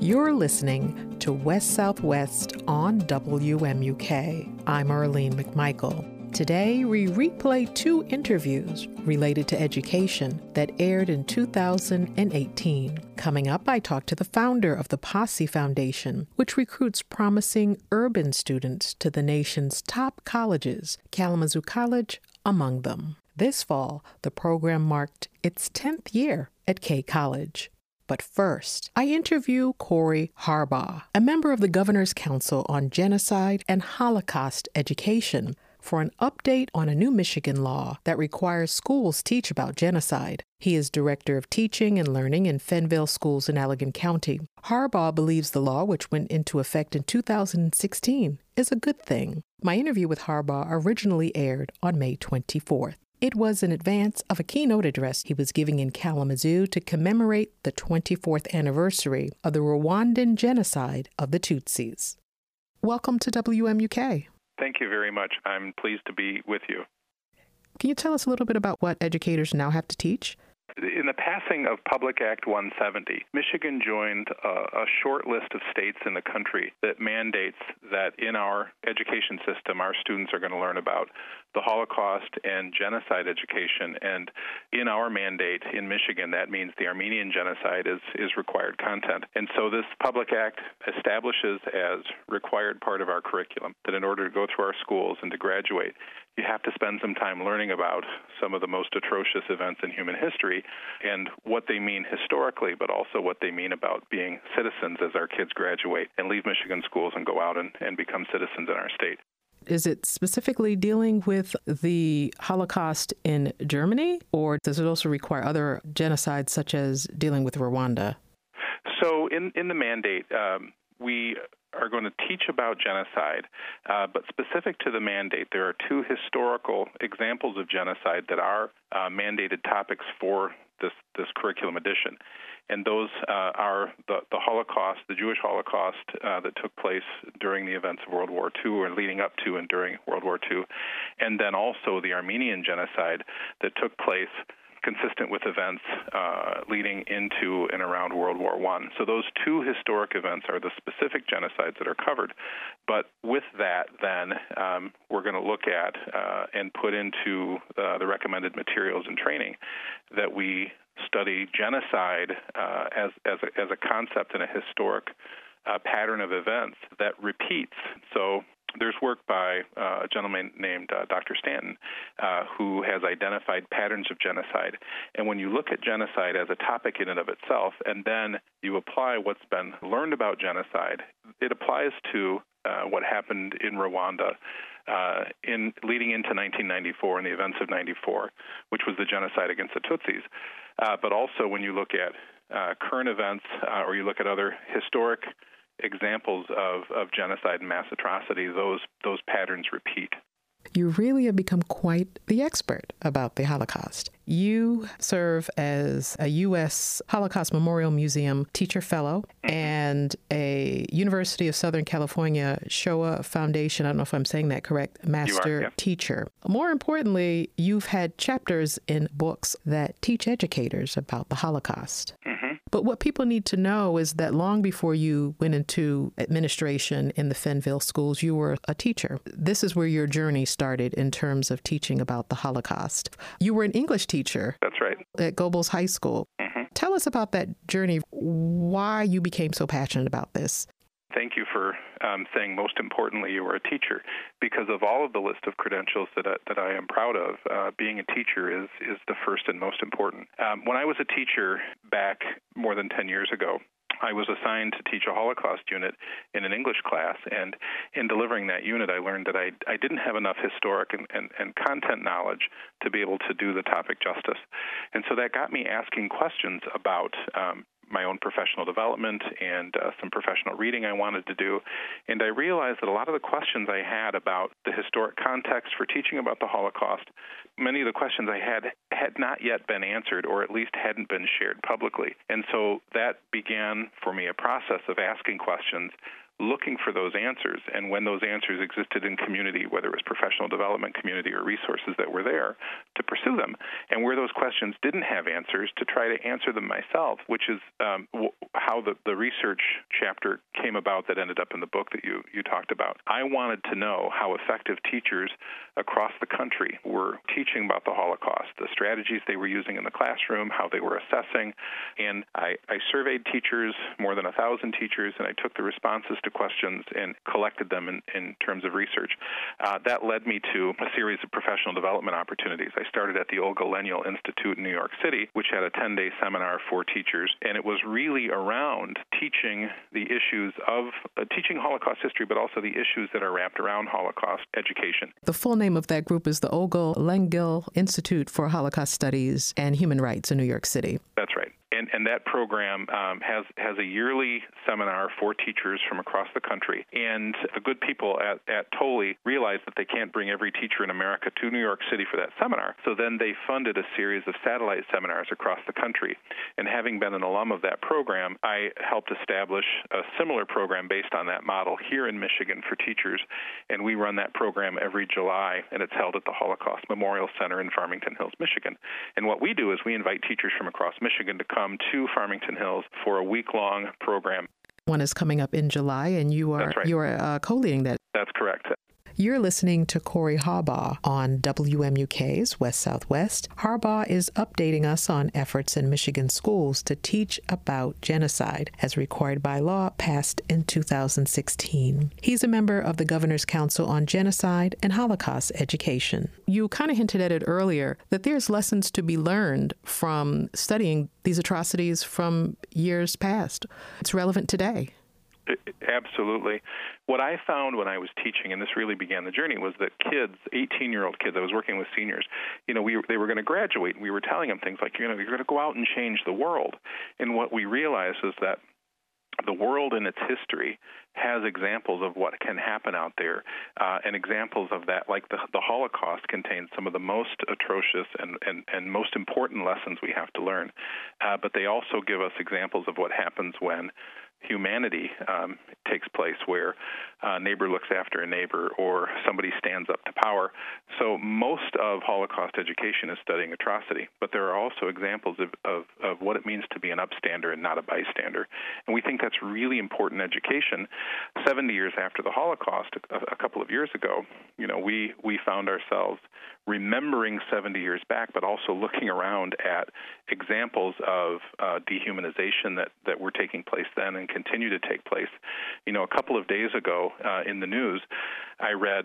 You're listening to West Southwest on WMUK. I'm Earlene McMichael. Today, we replay two interviews related to education that aired in 2018. Coming up, I talk to the founder of the Posse Foundation, which recruits promising urban students to the nation's top colleges, Kalamazoo College among them. This fall, the program marked its 10th year at K College. But first, I interview Corey Harbaugh, a member of the Governor's Council on Genocide and Holocaust Education, for an update on a new Michigan law that requires schools teach about genocide. He is Director of Teaching and Learning in Fenville Schools in Allegan County. Harbaugh believes the law, which went into effect in 2016, is a good thing. My interview with Harbaugh originally aired on May 24th. It was in advance of a keynote address he was giving in Kalamazoo to commemorate the 24th anniversary of the Rwandan genocide of the Tutsis. Welcome to WMUK. Thank you very much. I'm pleased to be with you. Can you tell us a little bit about what educators now have to teach? In the passing of Public Act 170, Michigan joined a short list of states in the country that mandates that in our education system, our students are going to learn about the Holocaust and genocide education. And in our mandate in Michigan, that means the Armenian genocide is required content. And so this Public Act establishes as required part of our curriculum that in order to go through our schools and to graduate, you have to spend some time learning about some of the most atrocious events in human history and what they mean historically, but also what they mean about being citizens as our kids graduate and leave Michigan schools and go out and become citizens in our state. Is it specifically dealing with the Holocaust in Germany, or does it also require other genocides such as dealing with Rwanda? So in the mandate, we are going to teach about genocide, but specific to the mandate, there are two historical examples of genocide that are mandated topics for this curriculum edition. And those are the Holocaust, the Jewish Holocaust that took place during the events of World War II or leading up to and during World War II, and then also the Armenian genocide that took place consistent with events leading into and around World War I. So those two historic events are the specific genocides that are covered. But with that, then, we're going to look at and put into the recommended materials and training that we study genocide as a concept and a historic pattern of events that repeats. So there's work by a gentleman named Dr. Stanton who has identified patterns of genocide. And when you look at genocide as a topic in and of itself, and then you apply what's been learned about genocide, it applies to what happened in Rwanda in leading into 1994 and the events of 94, which was the genocide against the Tutsis. But also when you look at current events or you look at other historic examples of genocide and mass atrocity, those patterns repeat. You really have become quite the expert about the Holocaust. You serve as a U.S. Holocaust Memorial Museum teacher fellow and a University of Southern California Shoah Foundation, I don't know if I'm saying that correct, master teacher. More importantly, you've had chapters in books that teach educators about the Holocaust. But what people need to know is that long before you went into administration in the Fenville schools, you were a teacher. This is where your journey started in terms of teaching about the Holocaust. You were an English teacher. That's right. At Goebbels High School. Tell us about that journey, why you became so passionate about this. Thank you for saying most importantly you were a teacher, because of all of the list of credentials that I am proud of, being a teacher is the first and most important. When I was a teacher back more than 10 years ago, I was assigned to teach a Holocaust unit in an English class, and in delivering that unit, I learned that I didn't have enough historic and content knowledge to be able to do the topic justice. And so that got me asking questions about my own professional development and some professional reading I wanted to do. And I realized that a lot of the questions I had about the historic context for teaching about the Holocaust, many of the questions I had not yet been answered, or at least hadn't been shared publicly. And so that began for me a process of asking questions looking for those answers. And when those answers existed in community, whether it was professional development community or resources that were there, to pursue them. And where those questions didn't have answers, to try to answer them myself, which is how the research chapter came about that ended up in the book that you talked about. I wanted to know how effective teachers across the country were teaching about the Holocaust, the strategies they were using in the classroom, how they were assessing. And I surveyed teachers, more than 1,000 teachers, and I took the responses to questions and collected them in terms of research. That led me to a series of professional development opportunities. I started at the Olga Lenuel Institute in New York City, which had a 10-day seminar for teachers, and it was really around teaching the issues of teaching Holocaust history, but also the issues that are wrapped around Holocaust education. The full name of that group is the Olga Lenuel Institute for Holocaust Studies and Human Rights in New York City. That's right. And that program has a yearly seminar for teachers from across the country. And the good people at Tolley realized that they can't bring every teacher in America to New York City for that seminar. So then they funded a series of satellite seminars across the country. And having been an alum of that program, I helped establish a similar program based on that model here in Michigan for teachers. And we run that program every July, and it's held at the Holocaust Memorial Center in Farmington Hills, Michigan. And what we do is we invite teachers from across Michigan to come to Farmington Hills for a week-long program. One is coming up in July, and you are co-leading that. That's correct. You're listening to Corey Harbaugh on WMUK's West Southwest. Harbaugh is updating us on efforts in Michigan schools to teach about genocide, as required by law passed in 2016. He's a member of the Governor's Council on Genocide and Holocaust Education. You kind of hinted at it earlier, that there's lessons to be learned from studying these atrocities from years past. It's relevant today. Absolutely. What I found when I was teaching, and this really began the journey, was that kids, 18-year-old kids, I was working with seniors, they were going to graduate, and we were telling them things like, you're going to go out and change the world. And what we realized is that the world in its history has examples of what can happen out there, and examples of that, like the Holocaust, contains some of the most atrocious and most important lessons we have to learn. But they also give us examples of what happens when humanity takes place, where a neighbor looks after a neighbor or somebody stands up to power. So most of Holocaust education is studying atrocity, but there are also examples of what it means to be an upstander and not a bystander. And we think that's really important education. 70 years after the Holocaust, a couple of years ago, we found ourselves remembering 70 years back, but also looking around at examples of dehumanization that were taking place then and continue to take place. A couple of days ago in the news, I read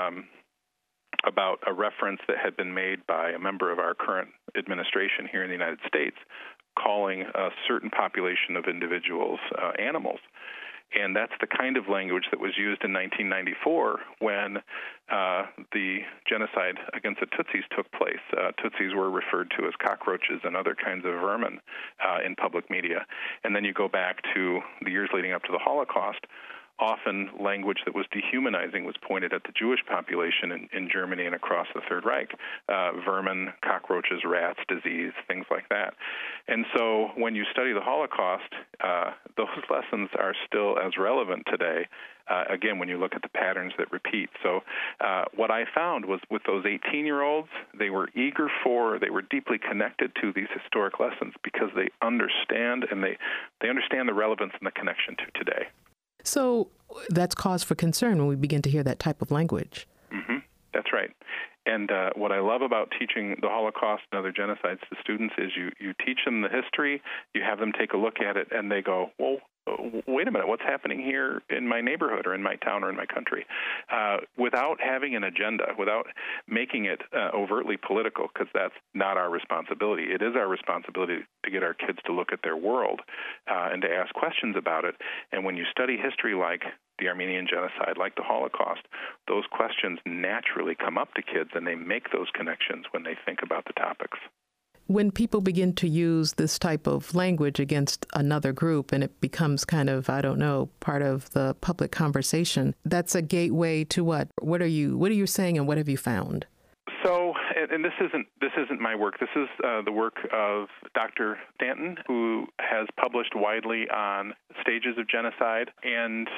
about a reference that had been made by a member of our current administration here in the United States, calling a certain population of individuals animals. And that's the kind of language that was used in 1994 when the genocide against the Tutsis took place. Tutsis were referred to as cockroaches and other kinds of vermin in public media. And then you go back to the years leading up to the Holocaust, often language that was dehumanizing was pointed at the Jewish population in Germany and across the Third Reich. Vermin, cockroaches, rats, disease, things like that. And so when you study the Holocaust, those lessons are still as relevant today, again, when you look at the patterns that repeat. So what I found was with those 18-year-olds, they were deeply connected to these historic lessons because they understand, and they understand the relevance and the connection to today. So that's cause for concern when we begin to hear that type of language. Mm-hmm. That's right. And what I love about teaching the Holocaust and other genocides to students is you teach them the history, you have them take a look at it, and they go, well, wait a minute, what's happening here in my neighborhood or in my town or in my country? Without having an agenda, without making it overtly political, because that's not our responsibility. It is our responsibility to get our kids to look at their world and to ask questions about it. And when you study history like the Armenian genocide, like the Holocaust, those questions naturally come up to kids, and they make those connections when they think about the topics. When people begin to use this type of language against another group and it becomes kind of, part of the public conversation, that's a gateway to what? What are you saying, and what have you found? So, and this isn't my work. This is the work of Dr. Stanton, who has published widely on stages of genocide. And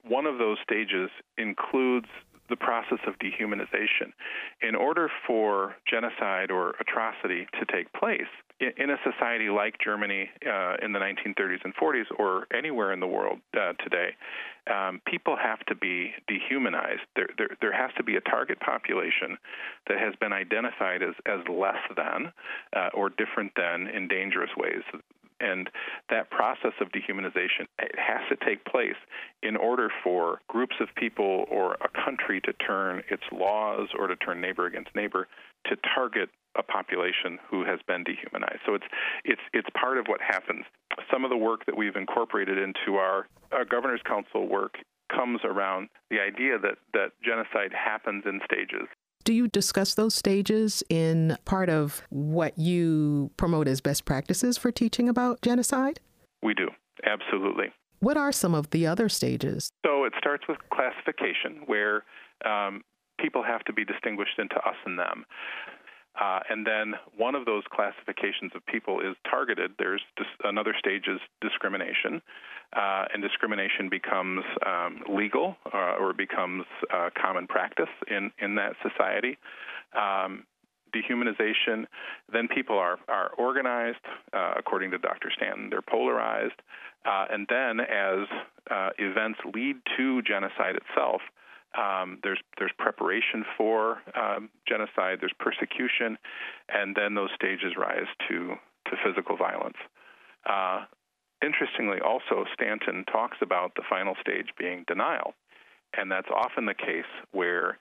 one of those stages includes the process of dehumanization. In order for genocide or atrocity to take place in a society like Germany in the 1930s and 40s, or anywhere in the world today, people have to be dehumanized. There has to be a target population that has been identified as less than or different than in dangerous ways. And that process of dehumanization, it has to take place in order for groups of people or a country to turn its laws or to turn neighbor against neighbor to target a population who has been dehumanized. So it's part of what happens. Some of the work that we've incorporated into our Governor's Council work comes around the idea that genocide happens in stages. Do you discuss those stages in part of what you promote as best practices for teaching about genocide? We do, absolutely. What are some of the other stages? So it starts with classification, where people have to be distinguished into us and them. And then one of those classifications of people is targeted. There's another stage is discrimination, and discrimination becomes legal or becomes common practice in that society. Dehumanization, then people are organized, according to Dr. Stanton. They're polarized. And then as events lead to genocide itself, there's preparation for genocide, there's persecution, and then those stages rise to physical violence. Interestingly, also, Stanton talks about the final stage being denial, and that's often the case where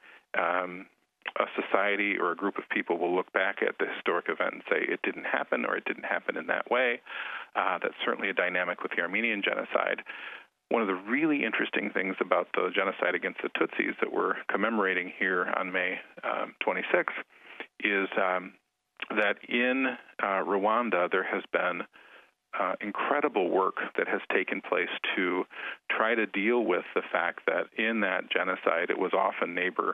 a society or a group of people will look back at the historic event and say it didn't happen, or it didn't happen in that way. That's certainly a dynamic with the Armenian genocide. One of the really interesting things about the genocide against the Tutsis that we're commemorating here on May 26th is that in Rwanda there has been incredible work that has taken place to try to deal with the fact that in that genocide it was often neighbor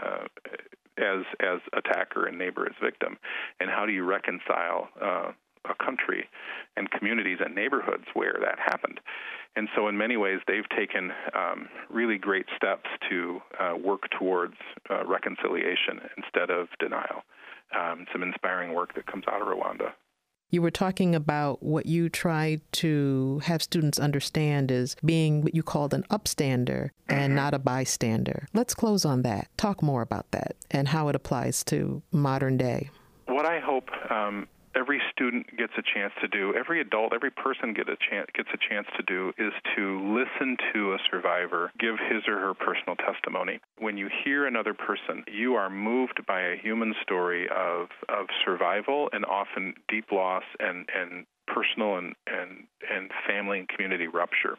as attacker and neighbor as victim. And how do you reconcile a country and communities and neighborhoods where that happened? And so in many ways, they've taken really great steps to work towards reconciliation instead of denial. Some inspiring work that comes out of Rwanda. You were talking about what you try to have students understand is being what you called an upstander and not a bystander. Let's close on that. Talk more about that and how it applies to modern day. What I hope every student gets a chance to do, every adult, every person gets a chance to do, is to listen to a survivor give his or her personal testimony. When you hear another person, you are moved by a human story of survival and often deep loss and personal and family and community rupture.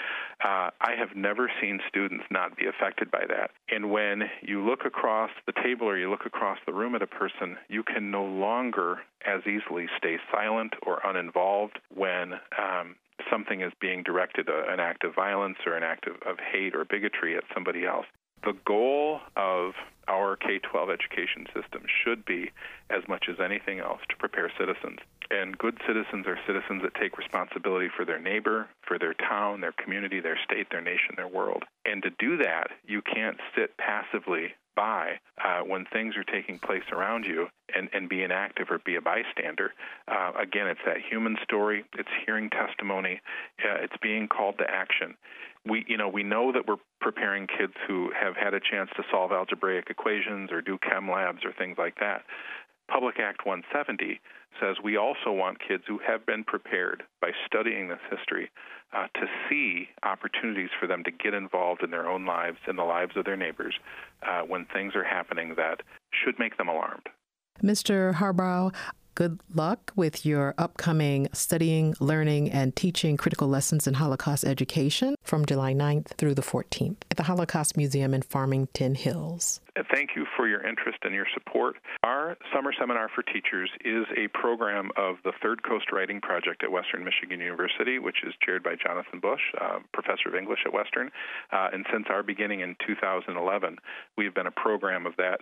I have never seen students not be affected by that. And when you look across the table or you look across the room at a person, you can no longer as easily stay silent or uninvolved when something is being directed, an act of violence or an act of hate or bigotry at somebody else. The goal of our K-12 education system should be, as much as anything else, to prepare citizens. And good citizens are citizens that take responsibility for their neighbor, for their town, their community, their state, their nation, their world. And to do that, you can't sit passively by when things are taking place around you and be inactive or be a bystander. Again, it's that human story. It's hearing testimony. It's being called to action. We know that we're preparing kids who have had a chance to solve algebraic equations or do chem labs or things like that. Public Act 170 says we also want kids who have been prepared by studying this history to see opportunities for them to get involved in their own lives and the lives of their neighbors when things are happening that should make them alarmed. Mr. Harbrow, good luck with your upcoming Studying, Learning, and Teaching Critical Lessons in Holocaust Education from July 9th through the 14th at the Holocaust Museum in Farmington Hills. Thank you for your interest and your support. Our Summer Seminar for Teachers is a program of the Third Coast Writing Project at Western Michigan University, which is chaired by Jonathan Bush, professor of English at Western. And since our beginning in 2011, we've been a program of that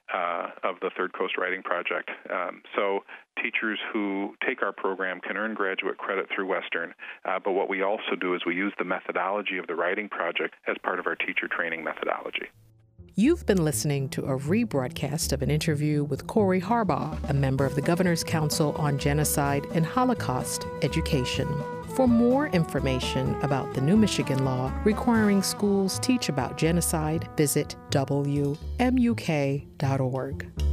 of the Third Coast Writing Project. So teachers who take our program can earn graduate credit through Western, but what we also do is we use the methodology of the Writing Project as part of our teacher training methodology. You've been listening to a rebroadcast of an interview with Corey Harbaugh, a member of the Governor's Council on Genocide and Holocaust Education. For more information about the new Michigan law requiring schools teach about genocide, visit WMUK.org.